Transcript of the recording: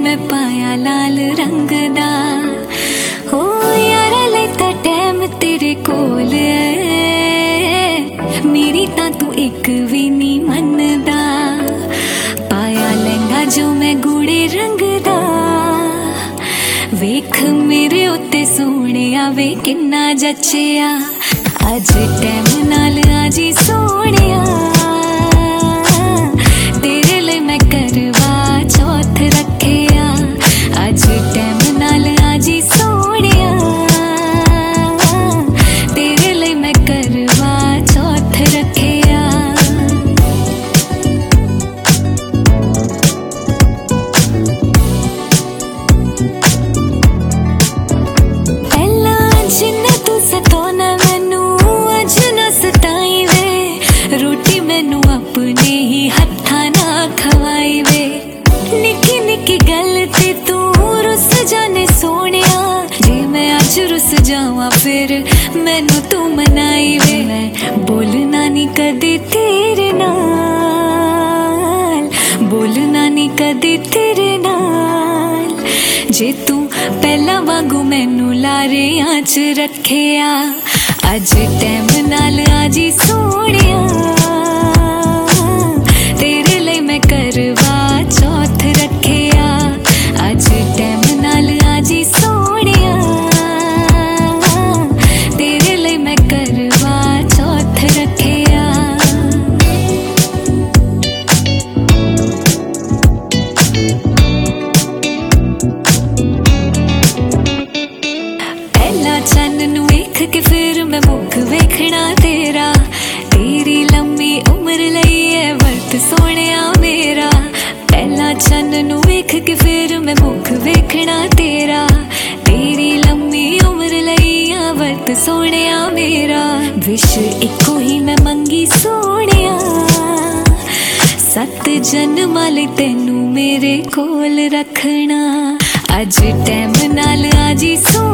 मैं पाया लाल रंग दा। हो यार लेता टैम तेरे कोल मेरी तां तू एक भी नहीं मनदा। पाया लहंगा जो मैं गूढ़े रंग दा, वेख मेरे उत्ते सोहणिया वे किन्ना जचिया। अज टैम नाल आजी सोहणिया, तेरे लिए मैं करवा चौथ रखिया। अज टैम नाल आजी सोहणिया, तेरे लिए मैं करवा चौथ रखिया। रोटी मैनू अपने ही हथा ना खवाई वे। निकी निकी गल ते तू रुस जाने सोनिया, जे मैं अज रुस जावां फिर मैनू तू मनाई वे। मैं बोलना नी कदे तेरे नाल, बोलना नी कदे तेरे नाल, जे तू पहला वांगू मैनू लारियां च रखिया। अज टैम नाल आजी सोहणिया, तेरे लिए मैं करवा चौथ रखिया। अज टैम नाल आजी सोहणिया, तेरे लिए मैं करवा चौथ रखिया। पहला चन्न नू वेख के फिर मैं मुख वेखना तेरा, तेरी लम्मी उम्र लई है वर्त सोहणिया मेरा। पहला चन्न नू वेख के फिर मैं मुख वेखना तेरा, तेरी लम्मी उम्र लई है वर्त सोहणिया मेरा। विश इको ही मैं मंगी सोहणिया, 7 जन्मां लई तैनू मेरे कोल रखना। अज टैम नाल आजी सो